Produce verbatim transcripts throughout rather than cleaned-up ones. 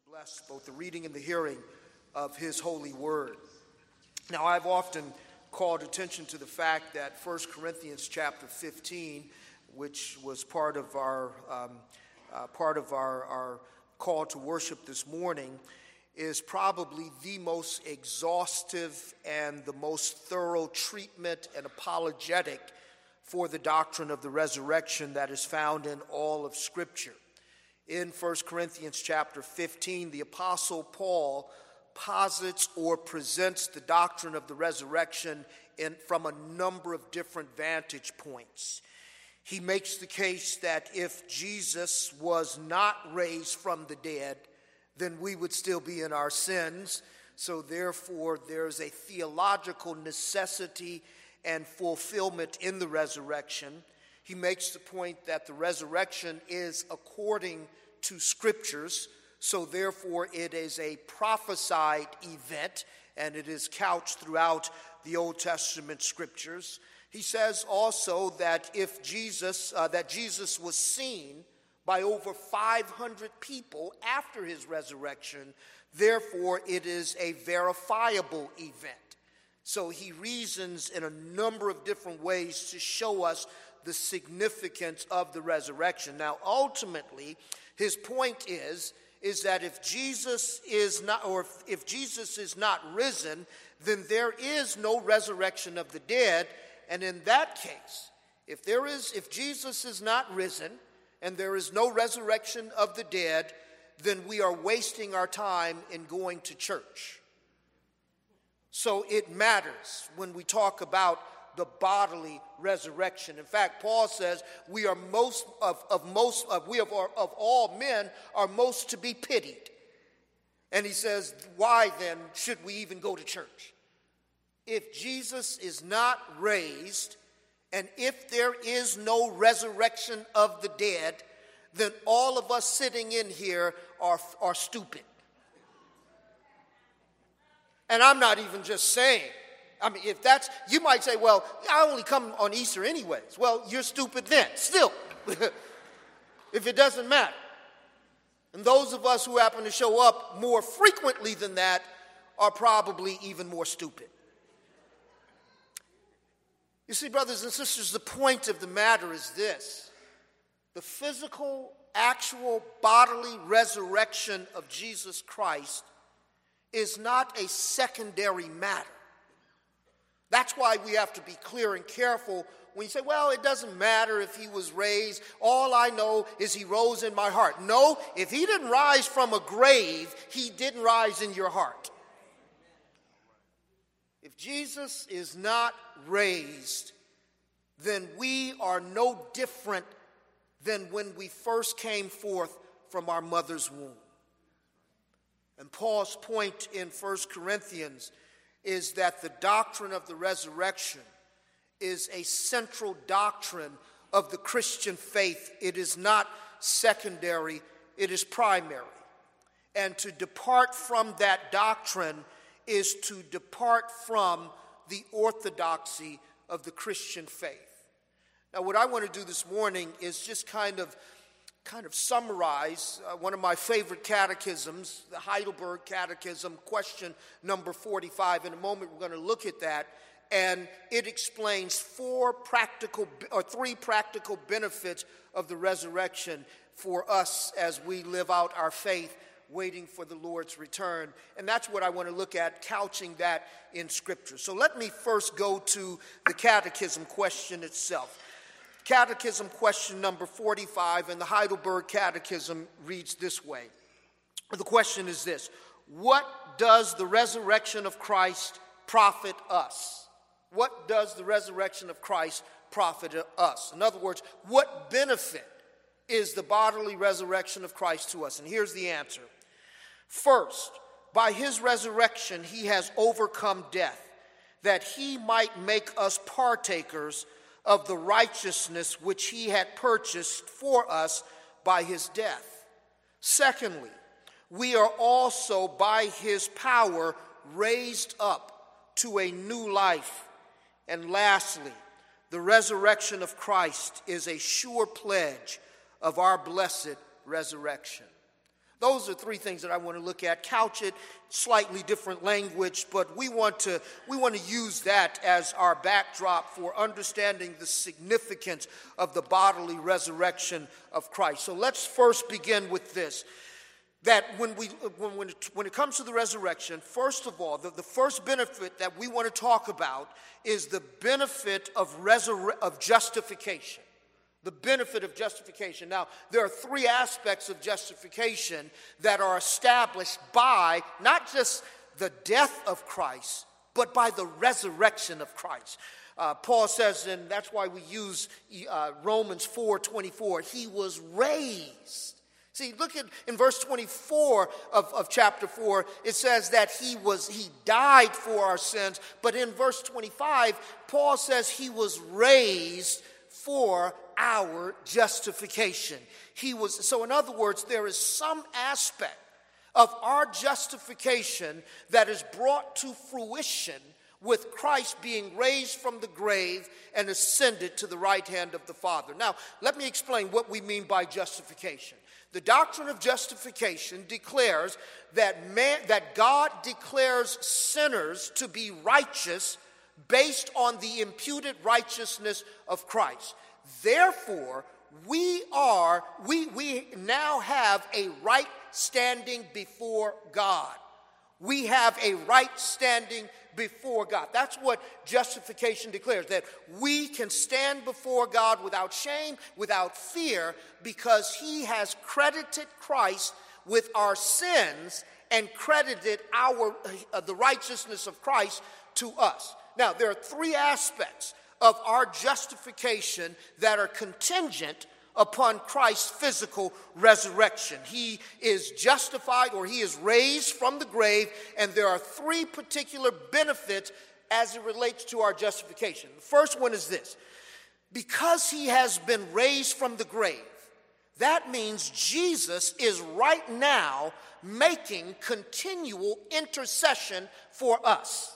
Bless both the reading and the hearing of his holy word. Now, I've often called attention to the fact that First Corinthians chapter fifteen, which was part of our um, uh, part of our, our call to worship this morning, is probably the most exhaustive and the most thorough treatment and apologetic for the doctrine of the resurrection that is found in all of Scripture. In First Corinthians chapter fifteen, the Apostle Paul posits or presents the doctrine of the resurrection in, from a number of different vantage points. He makes the case that if Jesus was not raised from the dead, then we would still be in our sins. So therefore, there's a theological necessity and fulfillment in the resurrection. He makes the point that the resurrection is according to Scriptures, so therefore it is a prophesied event, and it is couched throughout the Old Testament Scriptures. He says also that if Jesus, uh, that Jesus was seen by over five hundred people after his resurrection, therefore it is a verifiable event. So he reasons in a number of different ways to show us the significance of the resurrection. Now, ultimately, his point is, is that if Jesus is not, or if, if Jesus is not risen, then there is no resurrection of the dead. And in that case, if there is, if Jesus is not risen and there is no resurrection of the dead, then we are wasting our time in going to church. So it matters when we talk about the bodily resurrection. In fact, Paul says we are most of, of most of we of, of all men are most to be pitied. And he says, why then should we even go to church? If Jesus is not raised, and if there is no resurrection of the dead, then all of us sitting in here are, are stupid. And I'm not even just saying. I mean, if that's, you might say, well, I only come on Easter anyways. Well, you're stupid then, still, if it doesn't matter. And those of us who happen to show up more frequently than that are probably even more stupid. You see, brothers and sisters, the point of the matter is this. The physical, actual, bodily resurrection of Jesus Christ is not a secondary matter. That's why we have to be clear and careful when you say, well, it doesn't matter if he was raised. All I know is he rose in my heart. No, if he didn't rise from a grave, he didn't rise in your heart. If Jesus is not raised, then we are no different than when we first came forth from our mother's womb. And Paul's point in First Corinthians is that the doctrine of the resurrection is a central doctrine of the Christian faith. It is not secondary, it is primary. And to depart from that doctrine is to depart from the orthodoxy of the Christian faith. Now, what I want to do this morning is just kind of kind of summarize uh, one of my favorite catechisms, the Heidelberg Catechism, question number forty-five. In a moment, we're going to look at that, and it explains four practical or three practical benefits of the resurrection for us as we live out our faith, waiting for the Lord's return. And that's what I want to look at, couching that in Scripture. So let me first go to the catechism question itself. Catechism question number forty-five in the Heidelberg Catechism reads this way. The question is this: what does the resurrection of Christ profit us? What does the resurrection of Christ profit us? In other words, what benefit is the bodily resurrection of Christ to us? And here's the answer. First, by his resurrection, he has overcome death, that he might make us partakers of the righteousness which he had purchased for us by his death. Secondly, we are also by his power raised up to a new life. And lastly, the resurrection of Christ is a sure pledge of our blessed resurrection. Those are three things that I want to look at. Couch it, slightly different language, but we want to we want to use that as our backdrop for understanding the significance of the bodily resurrection of Christ. So let's first begin with this. That when we when when it, when it comes to the resurrection, first of all, the, the first benefit that we want to talk about is the benefit of resur- of justification. The benefit of justification. Now, there are three aspects of justification that are established by not just the death of Christ, but by the resurrection of Christ. Uh, Paul says, and that's why we use uh, Romans four twenty-four, he was raised. See, look at in verse twenty-four of, of chapter four, it says that he was he died for our sins. But in verse twenty-five, Paul says he was raised for our justification. He was, so in other words, there is some aspect of our justification that is brought to fruition with Christ being raised from the grave and ascended to the right hand of the Father. Now, let me explain what we mean by justification. The doctrine of justification declares that man, that God declares sinners to be righteous based on the imputed righteousness of Christ. Therefore, we are, we, we now have a right standing before God. We have a right standing before God. That's what justification declares, that we can stand before God without shame, without fear, because he has credited Christ with our sins and credited our uh, the righteousness of Christ to us. Now, there are three aspects of our justification that are contingent upon Christ's physical resurrection. He is justified, or he is raised from the grave, and there are three particular benefits as it relates to our justification. The first one is this: because he has been raised from the grave, that means Jesus is right now making continual intercession for us.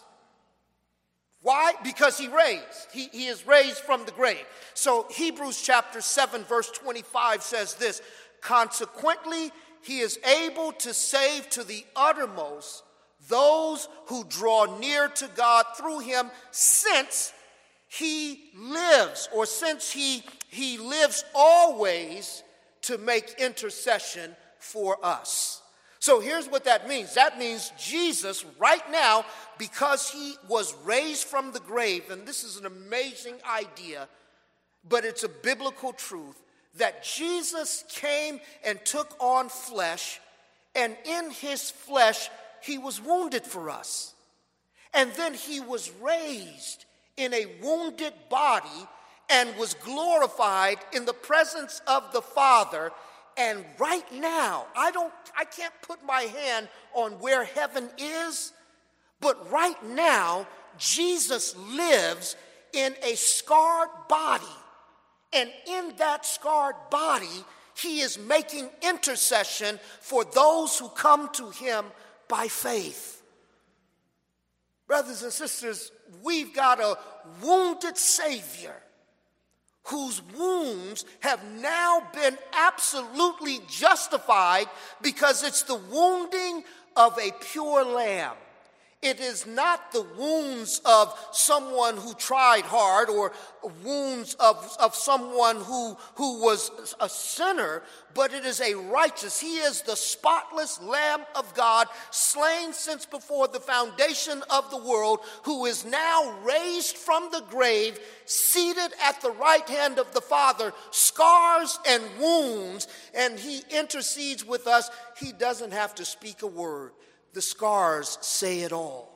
Why? Because he raised. He, he is raised from the grave. So Hebrews chapter seven, verse twenty-five says this: consequently, he is able to save to the uttermost those who draw near to God through him, since he lives, or since he, he lives always to make intercession for us. So here's what that means. That means Jesus right now, because he was raised from the grave, and this is an amazing idea, but it's a biblical truth, that Jesus came and took on flesh, and in his flesh he was wounded for us. And then he was raised in a wounded body and was glorified in the presence of the Father. And right now, I don't, I can't put my hand on where heaven is, but right now, Jesus lives in a scarred body. And in that scarred body, he is making intercession for those who come to him by faith. Brothers and sisters, we've got a wounded Savior whose wounds have now been absolutely justified because it's the wounding of a pure lamb. It is not the wounds of someone who tried hard, or wounds of, of someone who, who was a sinner, but it is a righteous. He is the spotless Lamb of God, slain since before the foundation of the world, who is now raised from the grave, seated at the right hand of the Father, scars and wounds, and he intercedes with us. He doesn't have to speak a word. The scars say it all.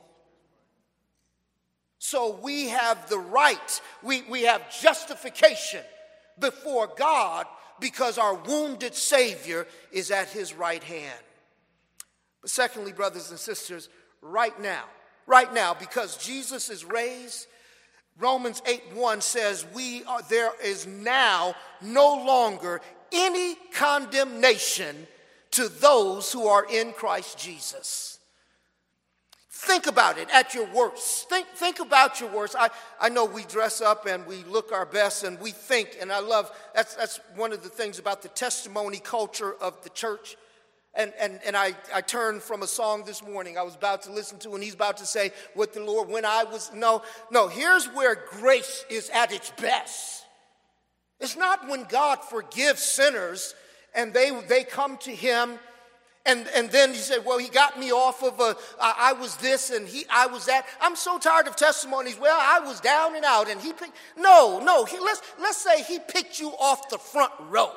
So we have the right, we, we have justification before God because our wounded Savior is at his right hand. But secondly, brothers and sisters, right now, right now, because Jesus is raised, Romans eight one says, we are, there is now no longer any condemnation to those who are in Christ Jesus. Think about it at your worst. Think, think about your worst. I, I know we dress up and we look our best and we think, and I love, that's, that's one of the things about the testimony culture of the church. And, and, and I, I turned from a song this morning I was about to listen to, and he's about to say what the Lord, when I was, no, no, here's where grace is at its best. It's not when God forgives sinners and they, they come to him and, and then he said, well, he got me off of a, I, I was this and he, I was that. I'm so tired of testimonies. Well, I was down and out and he picked, no, no, he, let's, let's say he picked you off the front row.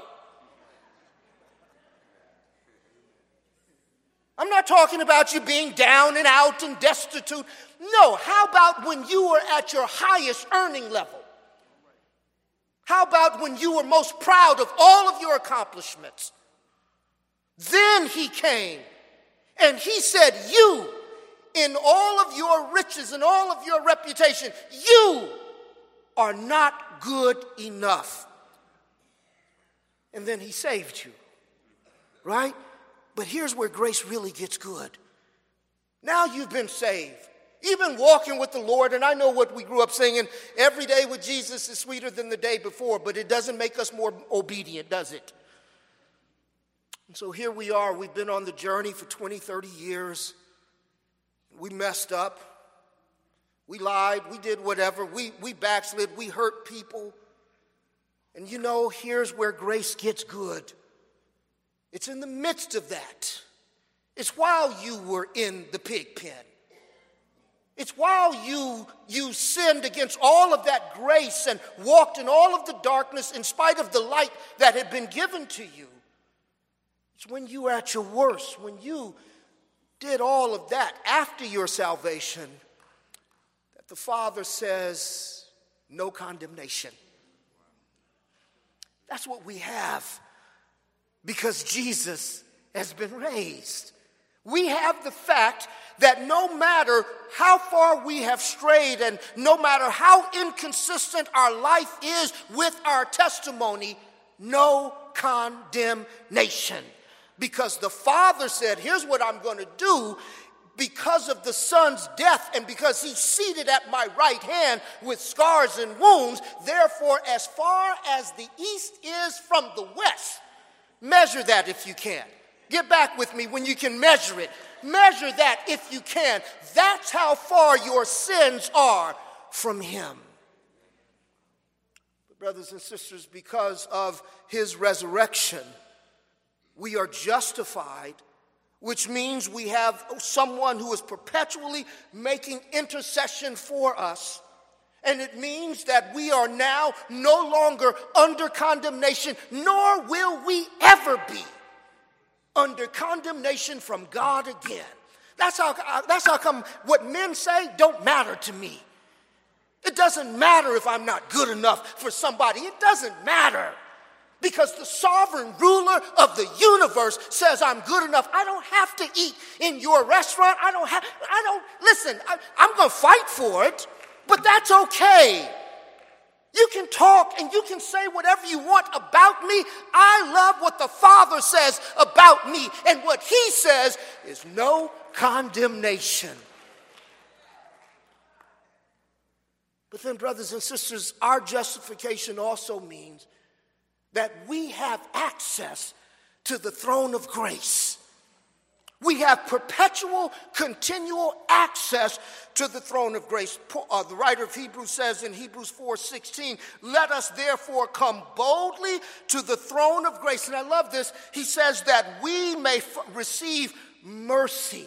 I'm not talking about you being down and out and destitute. No, how about when you were at your highest earning level? How about when you were most proud of all of your accomplishments? Then he came and he said, you, in all of your riches and all of your reputation, you are not good enough. And then he saved you, right? But here's where grace really gets good. Now you've been saved. You've been walking with the Lord, and I know what we grew up singing, every day with Jesus is sweeter than the day before, but it doesn't make us more obedient, does it? And so here we are. We've been on the journey for twenty, thirty years. We messed up. We lied. We did whatever. We, we backslid. We hurt people. And you know, here's where grace gets good. It's in the midst of that. It's while you were in the pig pen. It's while you, you sinned against all of that grace and walked in all of the darkness in spite of the light that had been given to you. It's when you were at your worst, when you did all of that after your salvation, that the Father says, no condemnation. That's what we have. Because Jesus has been raised. We have the fact that no matter how far we have strayed and no matter how inconsistent our life is with our testimony, no condemnation. Because the Father said, here's what I'm going to do. Because of the Son's death and because he's seated at my right hand with scars and wounds, therefore, as far as the east is from the west, measure that if you can. Get back with me when you can measure it. Measure that if you can. That's how far your sins are from him. But brothers and sisters, because of his resurrection, we are justified, which means we have someone who is perpetually making intercession for us. And it means that we are now no longer under condemnation, nor will we ever be under condemnation from God again. That's how, that's how come what men say don't matter to me. It doesn't matter if I'm not good enough for somebody. It doesn't matter. Because the sovereign ruler of the universe says I'm good enough. I don't have to eat in your restaurant. I don't have, I don't, listen, I, I'm going to fight for it. But that's okay. You can talk and you can say whatever you want about me. I love what the Father says about me. And what he says is no condemnation. But then, brothers and sisters, our justification also means that we have access to the throne of grace. We have perpetual, continual access to the throne of grace. Uh, the writer of Hebrews says in Hebrews four sixteen, let us therefore come boldly to the throne of grace. And I love this. He says that we may f- receive mercy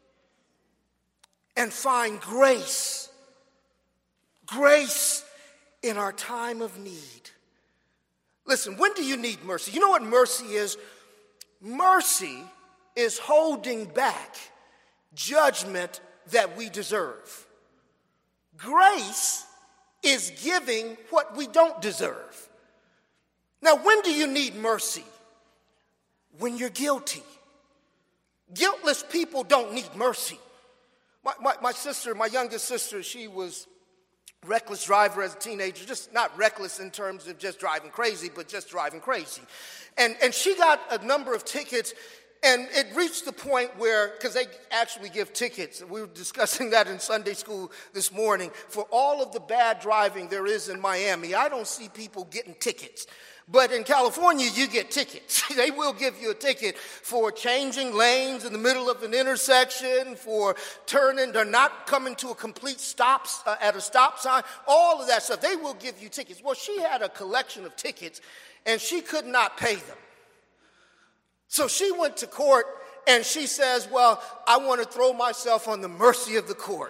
and find grace. Grace in our time of need. Listen, when do you need mercy? You know what mercy is? Mercy is holding back judgment that we deserve. Grace is giving what we don't deserve. Now, when do you need mercy? When you're guilty. Guiltless people don't need mercy. My, my, my sister, my youngest sister, she was reckless driver as a teenager, just not reckless in terms of just driving crazy, but just driving crazy. And, and she got a number of tickets. And it reached the point where, because they actually give tickets, we were discussing that in Sunday school this morning, for all of the bad driving there is in Miami. I don't see people getting tickets. But in California, you get tickets. They will give you a ticket for changing lanes in the middle of an intersection, for turning, they're not coming to a complete stop uh, at a stop sign, all of that stuff. They will give you tickets. Well, she had a collection of tickets, and she could not pay them. So she went to court, and she says, well, I want to throw myself on the mercy of the court.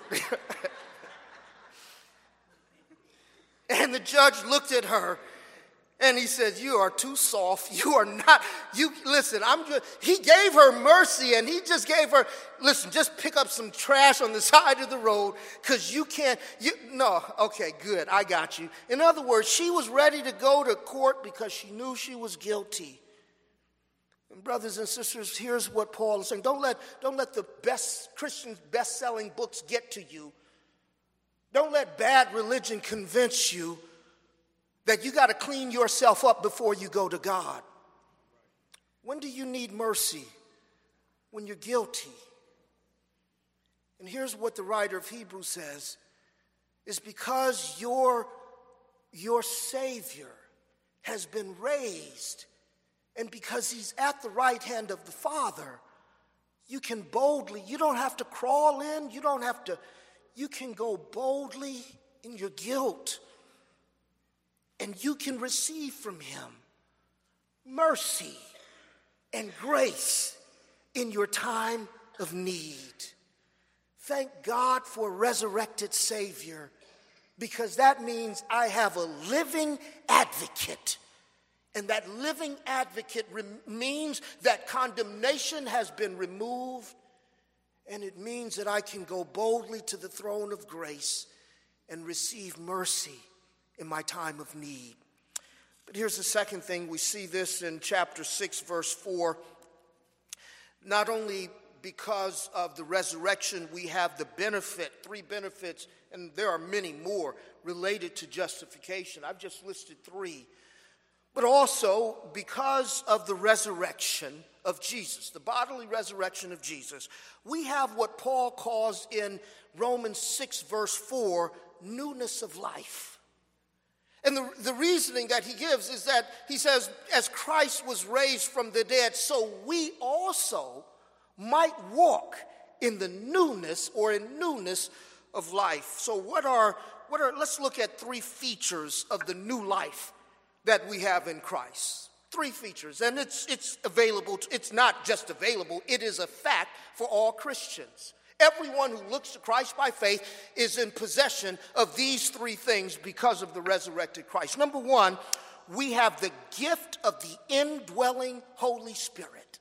And the judge looked at her, and he said, you are too soft. You are not, you, listen, I'm just, he gave her mercy, and he just gave her, listen, just pick up some trash on the side of the road, because you can't, you, no, okay, good, I got you. In other words, she was ready to go to court because she knew she was guilty. And brothers and sisters, here's what Paul is saying. Don't let, don't let the best Christian best-selling books get to you. Don't let bad religion convince you that you got to clean yourself up before you go to God. When do you need mercy? When you're guilty. And here's what the writer of Hebrews says, is because your, your Savior has been raised, and because he's at the right hand of the Father, you can boldly, you don't have to crawl in, you don't have to, you can go boldly in your guilt. And you can receive from him mercy and grace in your time of need. Thank God for a resurrected Savior, because that means I have a living advocate. And that living advocate re- means that condemnation has been removed, and it means that I can go boldly to the throne of grace and receive mercy in my time of need. But here's the second thing. We see this in chapter six, verse four. Not only because of the resurrection, we have the benefit, three benefits, and there are many more related to justification. I've just listed three. But also because of the resurrection of Jesus, the bodily resurrection of Jesus, we have what Paul calls in Romans six, verse four, newness of life. And the, the reasoning that he gives is that he says, as Christ was raised from the dead, so we also might walk in the newness or in newness of life. So what are, what are, let's look at three features of the new life that we have in Christ. Three features, and it's, it's available, to, it's not just available, it is a fact for all Christians. Everyone who looks to Christ by faith is in possession of these three things because of the resurrected Christ. Number one, we have the gift of the indwelling Holy Spirit.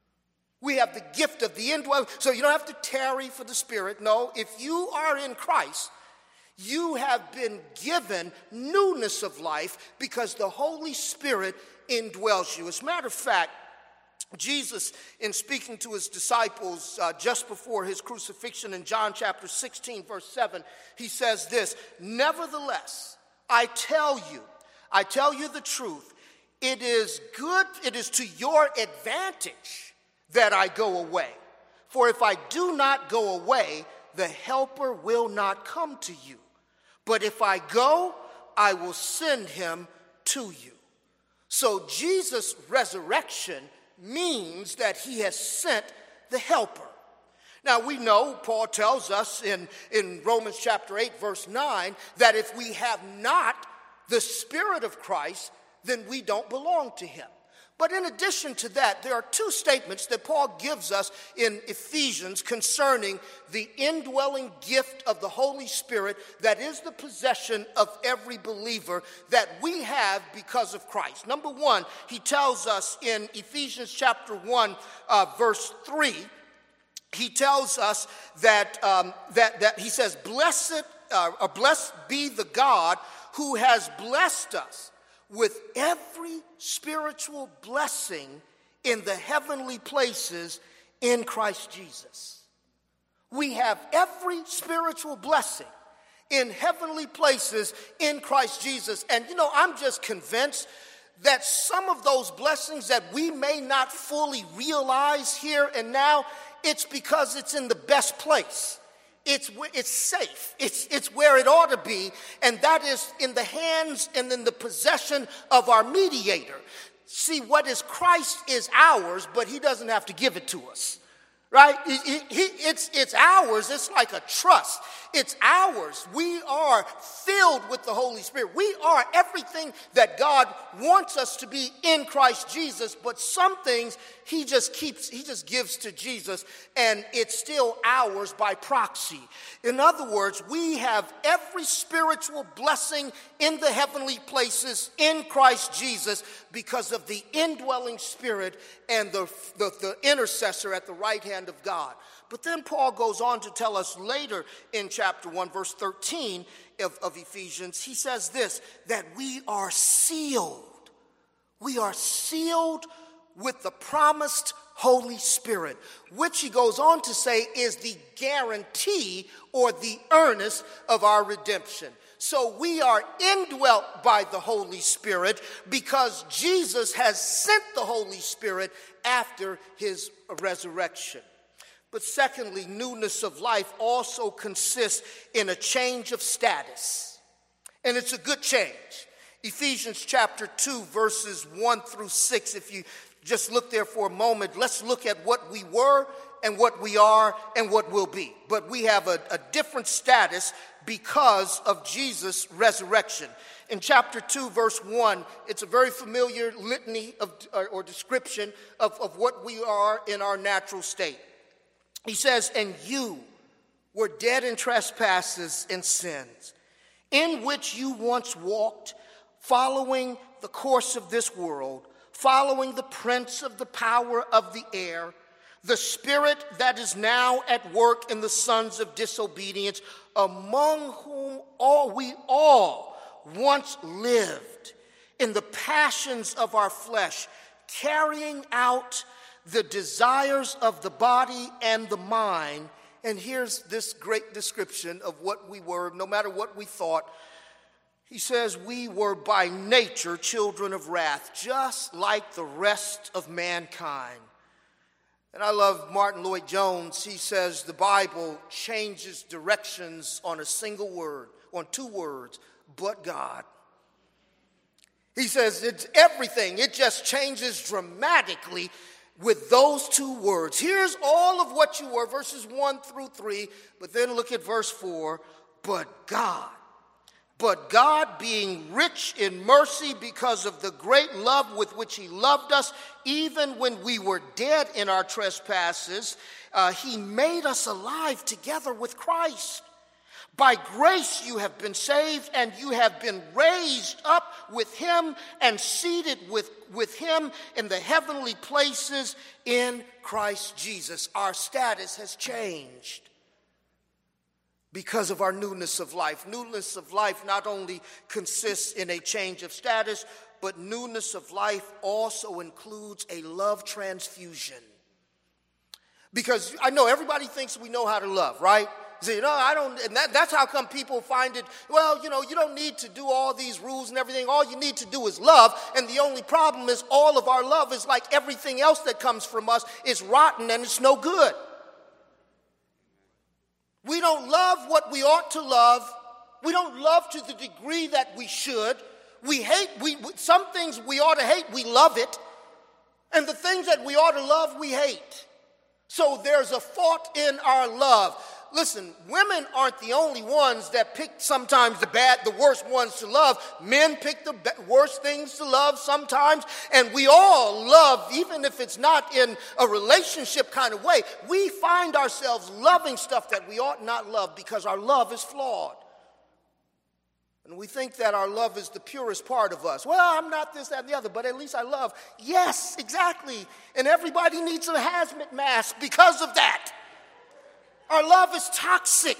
We have the gift of the indwelling, so you don't have to tarry for the Spirit. No, if you are in Christ, you have been given newness of life because the Holy Spirit indwells you. As a matter of fact, Jesus, in speaking to his disciples uh, just before his crucifixion in John chapter sixteen, verse seven, he says this, nevertheless, I tell you, I tell you the truth, it is good, it is to your advantage that I go away. For if I do not go away, the helper will not come to you. But if I go, I will send him to you. So Jesus' resurrection means that he has sent the helper. Now we know, Paul tells us in, in Romans chapter eight, verse nine, that if we have not the Spirit of Christ, then we don't belong to him. But in addition to that, there are two statements that Paul gives us in Ephesians concerning the indwelling gift of the Holy Spirit that is the possession of every believer that we have because of Christ. Number one, he tells us in Ephesians chapter one, uh, verse three, he tells us that, um, that, that he says, blessed, uh, or blessed be the God who has blessed us with every spiritual blessing in the heavenly places in Christ Jesus. We have every spiritual blessing in heavenly places in Christ Jesus. And you know, I'm just convinced that some of those blessings that we may not fully realize here and now, it's because it's in the best place It's, it's safe. It's, it's where it ought to be, and that is in the hands and in the possession of our mediator. See, what is Christ is ours, but he doesn't have to give it to us. Right? He, he, it's, it's ours. It's like a trust. It's ours. We are filled with the Holy Spirit. We are everything that God wants us to be in Christ Jesus, but some things he just keeps, he just gives to Jesus, and it's still ours by proxy. In other words, we have every spiritual blessing in the heavenly places in Christ Jesus because of the indwelling Spirit and the, the, the intercessor at the right hand of God. But then Paul goes on to tell us later in chapter one, verse thirteen of, of Ephesians, he says this, that we are sealed. We are sealed with the promised Holy Spirit, which he goes on to say is the guarantee or the earnest of our redemption. So we are indwelt by the Holy Spirit because Jesus has sent the Holy Spirit after his resurrection. But secondly, newness of life also consists in a change of status. And it's a good change. Ephesians chapter two, verses one through six. If you just look there for a moment, let's look at what we were and what we are and what will be. But we have a, a different status because of Jesus' resurrection. In chapter two, verse one, it's a very familiar litany of, or, or description of, of what we are in our natural state. He says, and you were dead in trespasses and sins, in which you once walked, following the course of this world, following the prince of the power of the air, the spirit that is now at work in the sons of disobedience, among whom all we all once lived in the passions of our flesh, carrying out the desires of the body and the mind. And here's this great description of what we were, no matter what we thought. He says, we were by nature children of wrath, just like the rest of mankind. And I love Martin Lloyd-Jones. He says the Bible changes directions on a single word, on two words, but God. He says it's everything. It just changes dramatically with those two words. Here's all of what you were, verses one through three, but then look at verse four, but God. But God, being rich in mercy because of the great love with which he loved us, even when we were dead in our trespasses, uh, he made us alive together with Christ. By grace you have been saved, and you have been raised up with him and seated with, with him in the heavenly places in Christ Jesus. Our status has changed because of our newness of life. Newness of life not only consists in a change of status, but newness of life also includes a love transfusion. Because I know everybody thinks we know how to love, right? So, you know, I don't, and that, that's how come people find it, well, you know, you don't need to do all these rules and everything. All you need to do is love. And the only problem is all of our love is like everything else that comes from us is rotten and it's no good. We don't love what we ought to love. We don't love to the degree that we should. We hate, we, some things we ought to hate, we love it. And the things that we ought to love, we hate. So there's a fault in our love. Listen, women aren't the only ones that pick sometimes the bad, the worst ones to love. Men pick the worst things to love sometimes. And we all love, even if it's not in a relationship kind of way, we find ourselves loving stuff that we ought not love because our love is flawed. And we think that our love is the purest part of us. Well, I'm not this, that, and the other, but at least I love. Yes, exactly. And everybody needs a hazmat mask because of that. Our love is toxic.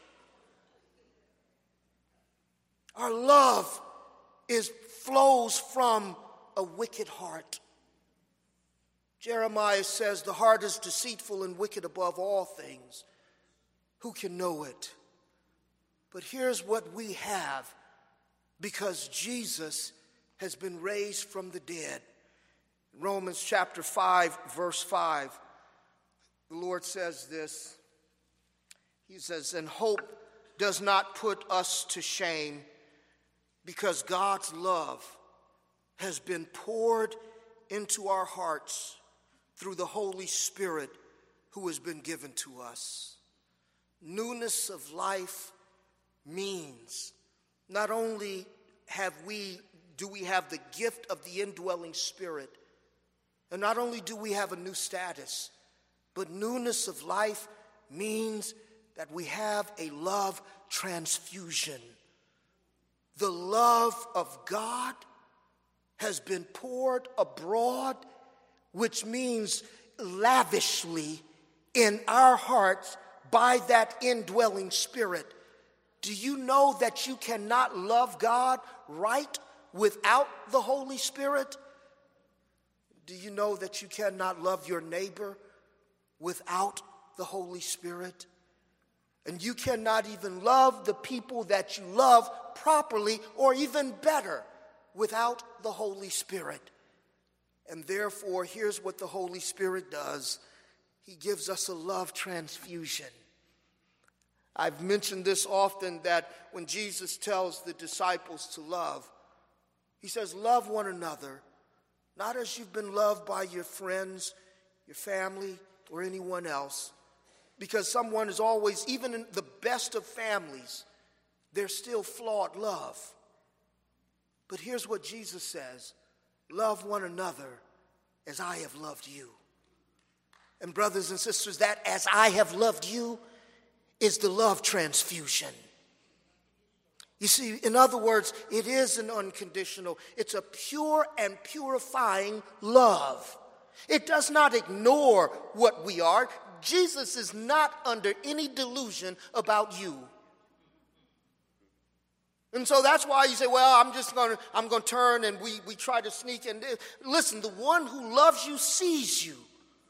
Our love is flows from a wicked heart. Jeremiah says the heart is deceitful and wicked above all things. Who can know it? But here's what we have because Jesus has been raised from the dead. Romans chapter five, verse five, the Lord says this. He says, and hope does not put us to shame, because God's love has been poured into our hearts through the Holy Spirit who has been given to us. Newness of life means not only have we do we have the gift of the indwelling Spirit, and not only do we have a new status, but newness of life means that we have a love transfusion. The love of God has been poured abroad, which means lavishly in our hearts by that indwelling Spirit. Do you know that you cannot love God right without the Holy Spirit? Do you know that you cannot love your neighbor without the Holy Spirit? And you cannot even love the people that you love properly or even better without the Holy Spirit. And therefore, here's what the Holy Spirit does. He gives us a love transfusion. I've mentioned this often, that when Jesus tells the disciples to love, he says, love one another, not as you've been loved by your friends, your family, or anyone else. Because someone is always, even in the best of families, there's still flawed love. But here's what Jesus says: love one another as I have loved you. And brothers and sisters, that as I have loved you is the love transfusion. You see, in other words, it is an unconditional, it's a pure and purifying love. It does not ignore what we are. Jesus is not under any delusion about you. And so that's why you say, well, I'm just going to I'm going to turn, and we, we try to sneak in. Listen, the one who loves you sees you.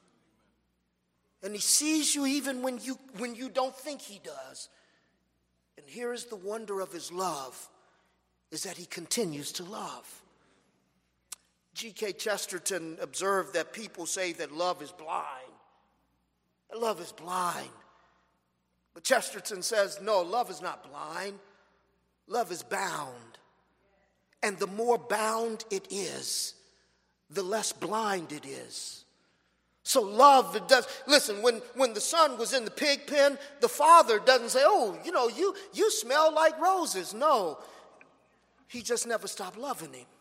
And he sees you even when you when you don't think he does. And here is the wonder of his love, is that he continues to love. G K Chesterton observed that people say that love is blind. That love is blind. But Chesterton says, no, love is not blind. Love is bound. And the more bound it is, the less blind it is. So love, it does, listen, when, when the son was in the pig pen, the father doesn't say, oh, you know, you, you smell like roses. No, he just never stopped loving him.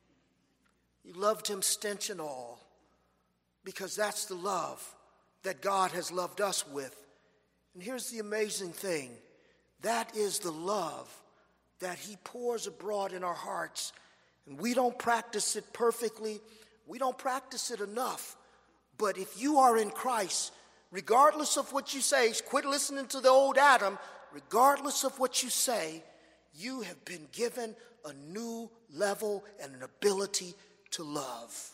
He loved him stench and all, because that's the love that God has loved us with. And here's the amazing thing. That is the love that he pours abroad in our hearts. And we don't practice it perfectly. We don't practice it enough. But if you are in Christ, regardless of what you say, quit listening to the old Adam, regardless of what you say, you have been given a new level and an ability to love.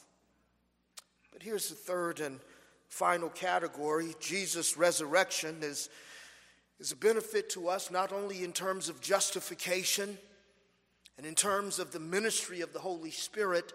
But here's the third and final category. Jesus' resurrection is, is a benefit to us, not only in terms of justification and in terms of the ministry of the Holy Spirit,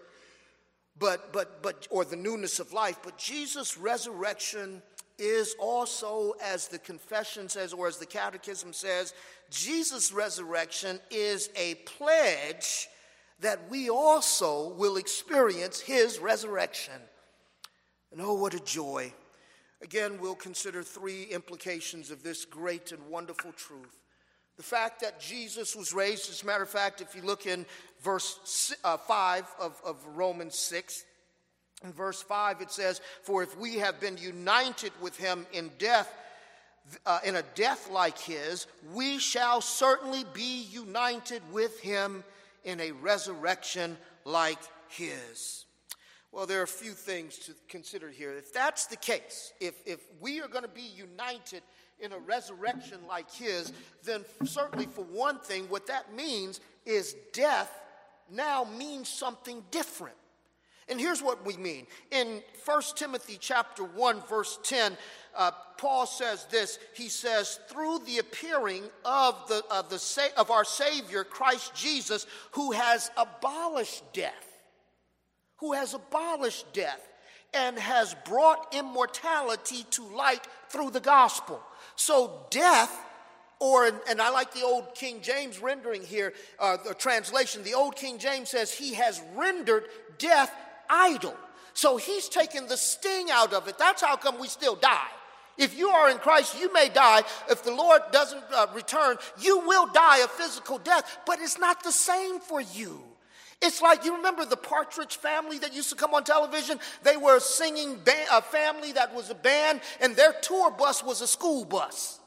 But, but, but, or the newness of life, but Jesus' resurrection is also, as the confession says, or as the catechism says, Jesus' resurrection is a pledge that we also will experience his resurrection. And oh, what a joy. Again, we'll consider three implications of this great and wonderful truth. The fact that Jesus was raised, as a matter of fact, if you look in verse uh, five of, of Romans six, in verse five it says, for if we have been united with him in death, uh, in a death like his, we shall certainly be united with him in a resurrection like his. Well, there are a few things to consider here. If that's the case, if, if we are going to be united in a resurrection like his, then certainly for one thing, what that means is death now means something different. And here's what we mean. In First Timothy chapter one, verse ten, uh, Paul says this. He says, through the appearing of the, of, the of our Savior, Christ Jesus, who has abolished death, who has abolished death, and has brought immortality to light through the gospel. So death, or, and I like the old King James rendering here, uh, the translation, the old King James says he has rendered death idle. So he's taken the sting out of it. That's how come we still die. If you are in Christ, you may die. If the Lord doesn't uh, return, you will die a physical death, but it's not the same for you. It's like, you remember the Partridge Family that used to come on television? They were a singing band, a family that was a band, and their tour bus was a school bus.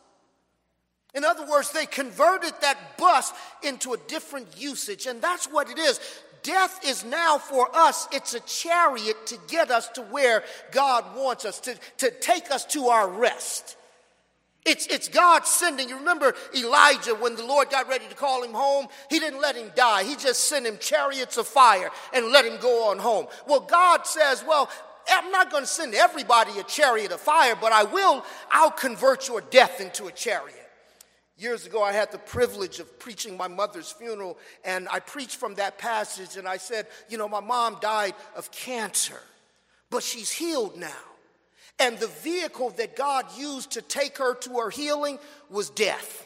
In other words, they converted that bus into a different usage, and that's what it is. Death is now for us, it's a chariot to get us to where God wants us, to, to take us to our rest. It's, it's God sending. You remember Elijah, when the Lord got ready to call him home, he didn't let him die. He just sent him chariots of fire and let him go on home. Well, God says, well, I'm not going to send everybody a chariot of fire, but I will, I'll convert your death into a chariot. Years ago, I had the privilege of preaching my mother's funeral, and I preached from that passage, and I said, you know, my mom died of cancer, but she's healed now. And the vehicle that God used to take her to her healing was death.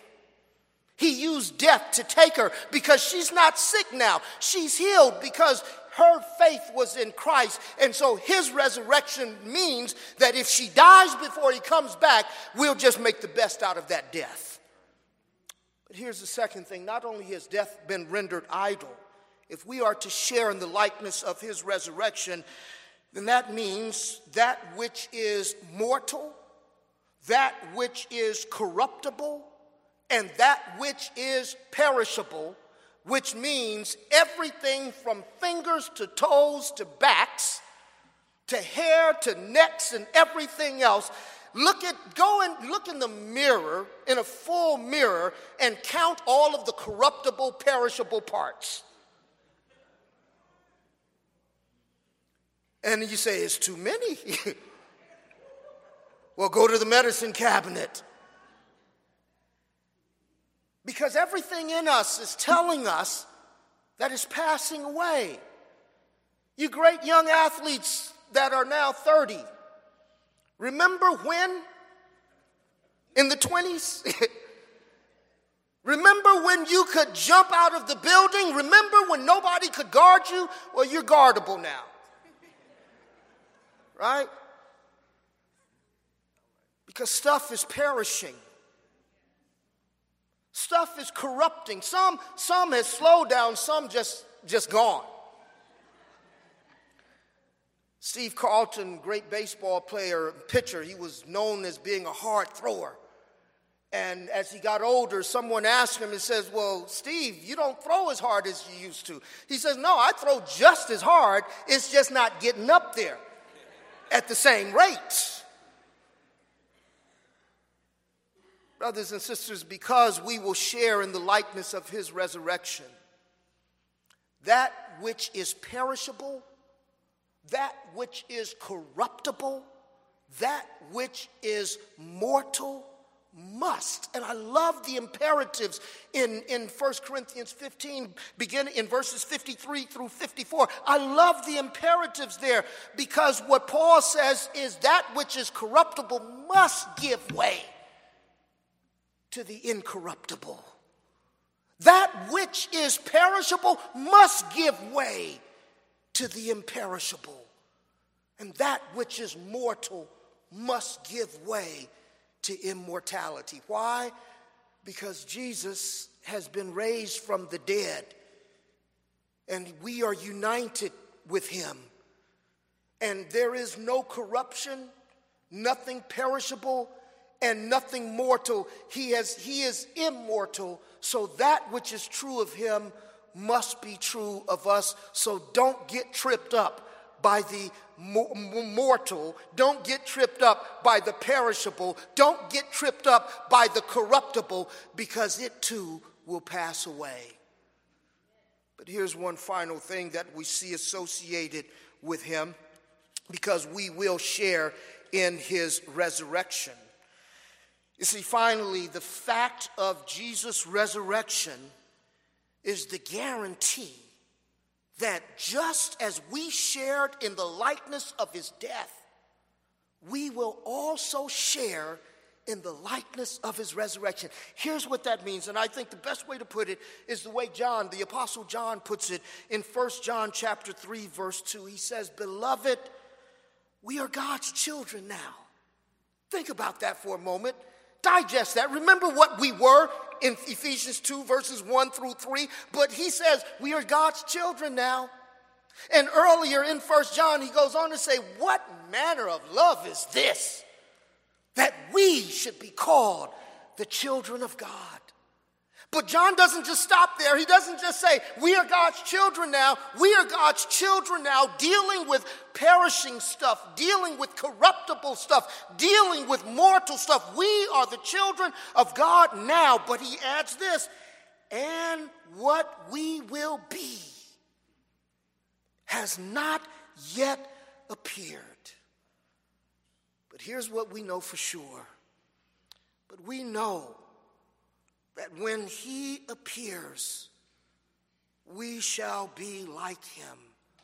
He used death to take her because she's not sick now. She's healed because her faith was in Christ. And so his resurrection means that if she dies before he comes back, we'll just make the best out of that death. But here's the second thing. Not only has death been rendered idle, if we are to share in the likeness of his resurrection, then that means that which is mortal, that which is corruptible, and that which is perishable, which means everything from fingers to toes to backs, to hair to necks and everything else. Look at, go and look in the mirror, in a full mirror, and count all of the corruptible, perishable parts. And you say, it's too many. Well, go to the medicine cabinet. Because everything in us is telling us that it's passing away. You great young athletes that are now thirty, remember when? In the twenties? Remember when you could jump out of the building? Remember when nobody could guard you? Well, you're guardable now. Right? Because stuff is perishing. Stuff is corrupting. Some, some has slowed down, some just, just gone. Steve Carlton, great baseball player, pitcher, he was known as being a hard thrower. And as he got older, someone asked him and says, well, Steve, you don't throw as hard as you used to. He says, no, I throw just as hard. It's just not getting up there at the same rate. Brothers and sisters, because we will share in the likeness of his resurrection, that which is perishable, that which is corruptible, that which is mortal must. And I love the imperatives in, in First Corinthians fifteen, beginning in verses fifty-three through fifty-four. I love the imperatives there because what Paul says is that which is corruptible must give way to the incorruptible. That which is perishable must give way to the imperishable. And that which is mortal must give way to immortality. Why? Because Jesus has been raised from the dead, and we are united with him. And there is no corruption, nothing perishable, and nothing mortal. He has, he is immortal, so that which is true of him must be true of us. So don't get tripped up by the mortal. Don't get tripped up by the perishable. Don't get tripped up by the corruptible, because it too will pass away. But here's one final thing that we see associated with him, because we will share in his resurrection. You see, finally, the fact of Jesus' resurrection is the guarantee that just as we shared in the likeness of his death, we will also share in the likeness of his resurrection. Here's what that means, and I think the best way to put it is the way John, the Apostle John, puts it in First John chapter three, verse two. He says, "Beloved, we are God's children now." Think about that for a moment. Digest that. Remember what we were in Ephesians two, verses one through three. But he says we are God's children now. And earlier in First John, he goes on to say, "What manner of love is this, that we should be called the children of God?" But John doesn't just stop there. He doesn't just say, we are God's children now. We are God's children now, dealing with perishing stuff, dealing with corruptible stuff, dealing with mortal stuff. We are the children of God now. But he adds this, and what we will be has not yet appeared. But here's what we know for sure. But we know that when he appears, we shall be like him.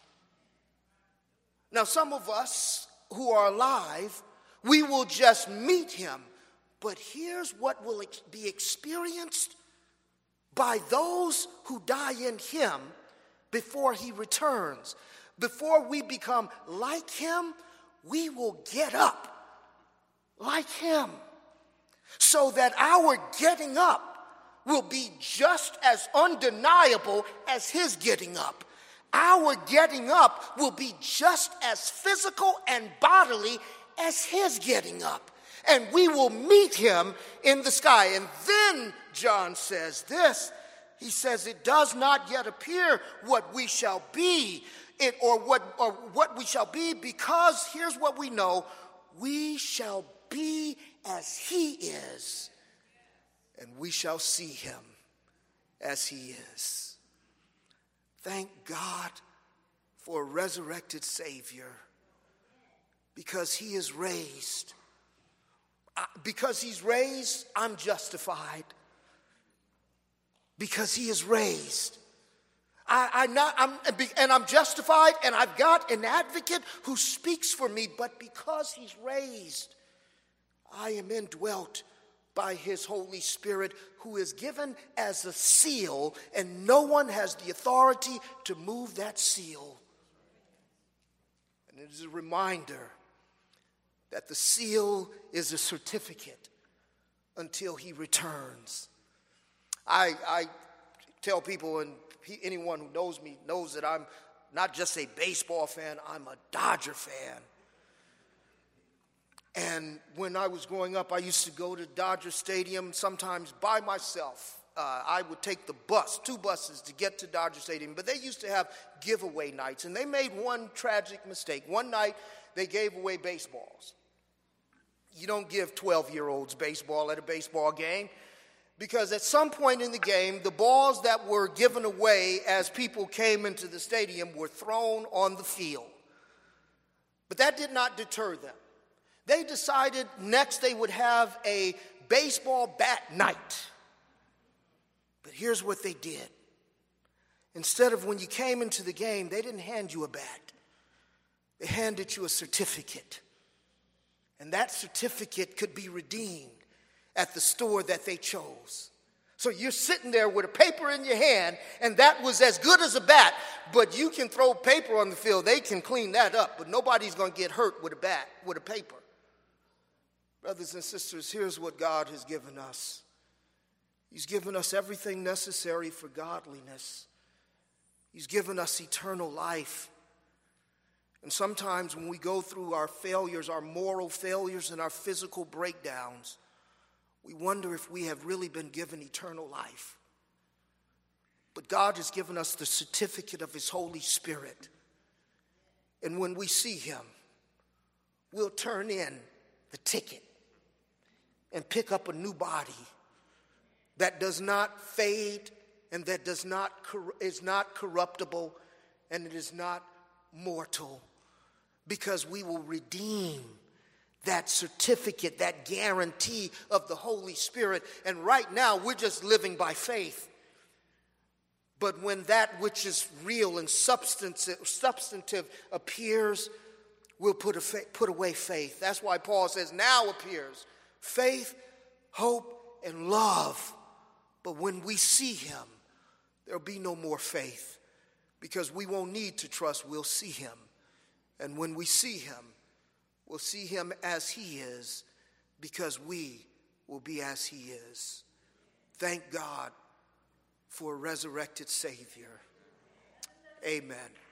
Now, some of us who are alive, we will just meet him. But here's what will be experienced by those who die in him before he returns. Before we become like him, we will get up like him, so that our getting up will be just as undeniable as his getting up. Our getting up will be just as physical and bodily as his getting up. And we will meet him in the sky. And then John says this. He says, it does not yet appear what we shall be, it, or what or what we shall be, because here's what we know: we shall be as he is, and we shall see him as he is. Thank God for a resurrected Savior, because he is raised. Because he's raised, I'm justified. Because he is raised, I, I not, I'm, and I'm justified, and I've got an advocate who speaks for me. But because he's raised, I am indwelt by his Holy Spirit, who is given as a seal, and no one has the authority to move that seal. And it is a reminder that the seal is a certificate until he returns. I, I tell people, and he, anyone who knows me knows that I'm not just a baseball fan, I'm a Dodger fan. And when I was growing up, I used to go to Dodger Stadium sometimes by myself. Uh, I would take the bus, two buses, to get to Dodger Stadium. But they used to have giveaway nights, and they made one tragic mistake. One night, they gave away baseballs. You don't give twelve-year-olds baseball at a baseball game, because at some point in the game, the balls that were given away as people came into the stadium were thrown on the field. But that did not deter them. They decided next they would have a baseball bat night. But here's what they did. Instead of when you came into the game, they didn't hand you a bat. They handed you a certificate. And that certificate could be redeemed at the store that they chose. So you're sitting there with a paper in your hand, and that was as good as a bat, but you can throw paper on the field. They can clean that up, but nobody's going to get hurt with a bat, with a paper. Brothers and sisters, here's what God has given us. He's given us everything necessary for godliness. He's given us eternal life. And sometimes when we go through our failures, our moral failures and our physical breakdowns, we wonder if we have really been given eternal life. But God has given us the certificate of his Holy Spirit. And when we see him, we'll turn in the ticket and pick up a new body that does not fade and that does not is not corruptible and it is not mortal, because we will redeem that certificate, that guarantee of the Holy Spirit. And right now, we're just living by faith. But when that which is real and substantive, substantive appears, we'll put, a fa- put away faith. That's why Paul says, now appears faith, hope, and love. But when we see him, there'll be no more faith, because we won't need to trust. We'll see him. And when we see him, we'll see him as he is, because we will be as he is. Thank God for a resurrected Savior. Amen.